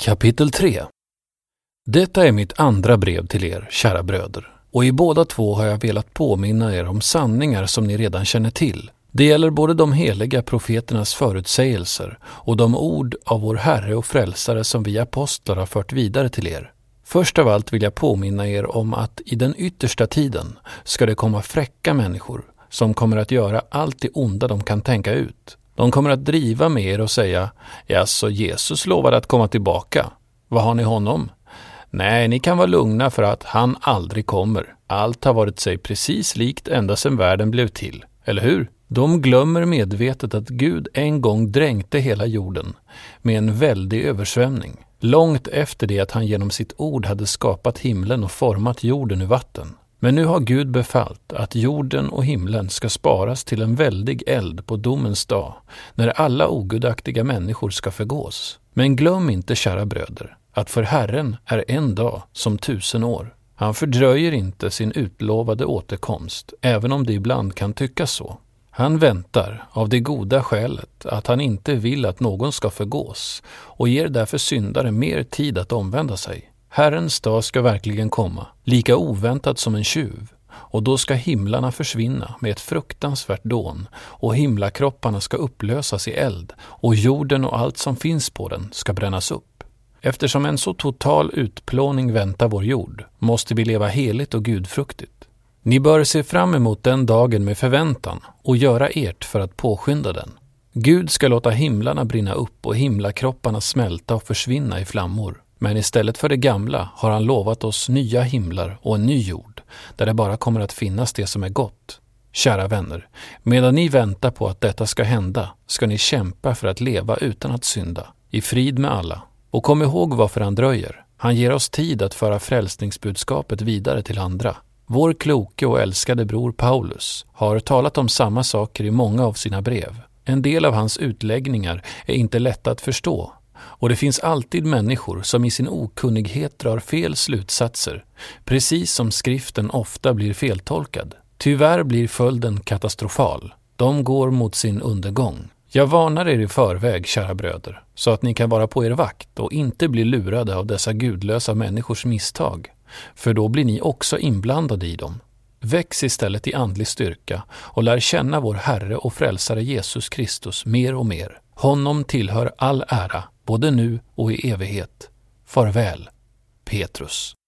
Kapitel 3. Detta är mitt andra brev till er, kära bröder, och i båda två har jag velat påminna er om sanningar som ni redan känner till. Det gäller både de heliga profeternas förutsägelser och de ord av vår Herre och Frälsare som vi apostlar har fört vidare till er. Först av allt vill jag påminna er om att i den yttersta tiden ska det komma fräcka människor som kommer att göra allt det onda de kan tänka ut. De kommer att driva med er och säga: "Jaså, Jesus lovade att komma tillbaka. Vad har ni honom?" Nej, ni kan vara lugna för att han aldrig kommer. Allt har varit sig precis likt ända sedan världen blev till. Eller hur? De glömmer medvetet att Gud en gång dränkte hela jorden med en väldig översvämning. Långt efter det att han genom sitt ord hade skapat himlen och format jorden ur vatten. Men nu har Gud befallt att jorden och himlen ska sparas till en väldig eld på domens dag, när alla ogudaktiga människor ska förgås. Men glöm inte, kära bröder, att för Herren är en dag som 1000 år. Han fördröjer inte sin utlovade återkomst, även om det ibland kan tyckas så. Han väntar av det goda skälet att han inte vill att någon ska förgås och ger därför syndare mer tid att omvända sig. Herrens dag ska verkligen komma, lika oväntat som en tjuv, och då ska himlarna försvinna med ett fruktansvärt dån och himlakropparna ska upplösas i eld och jorden och allt som finns på den ska brännas upp. Eftersom en så total utplåning väntar vår jord måste vi leva heligt och gudfruktigt. Ni bör se fram emot den dagen med förväntan och göra ert för att påskynda den. Gud ska låta himlarna brinna upp och himlakropparna smälta och försvinna i flammor. Men istället för det gamla har han lovat oss nya himlar och en ny jord, där det bara kommer att finnas det som är gott. Kära vänner, medan ni väntar på att detta ska hända, ska ni kämpa för att leva utan att synda, i frid med alla. Och kom ihåg varför han dröjer. Han ger oss tid att föra frälsningsbudskapet vidare till andra. Vår kloke och älskade bror Paulus har talat om samma saker i många av sina brev. En del av hans utläggningar är inte lätta att förstå. Och det finns alltid människor som i sin okunnighet drar fel slutsatser, precis som skriften ofta blir feltolkad. Tyvärr blir följden katastrofal. De går mot sin undergång. Jag varnar er i förväg, kära bröder, så att ni kan vara på er vakt och inte bli lurade av dessa gudlösa människors misstag, för då blir ni också inblandade i dem. Väx istället i andlig styrka och lär känna vår Herre och Frälsare Jesus Kristus mer och mer. Honom tillhör all ära, både nu och i evighet. Farväl, Petrus.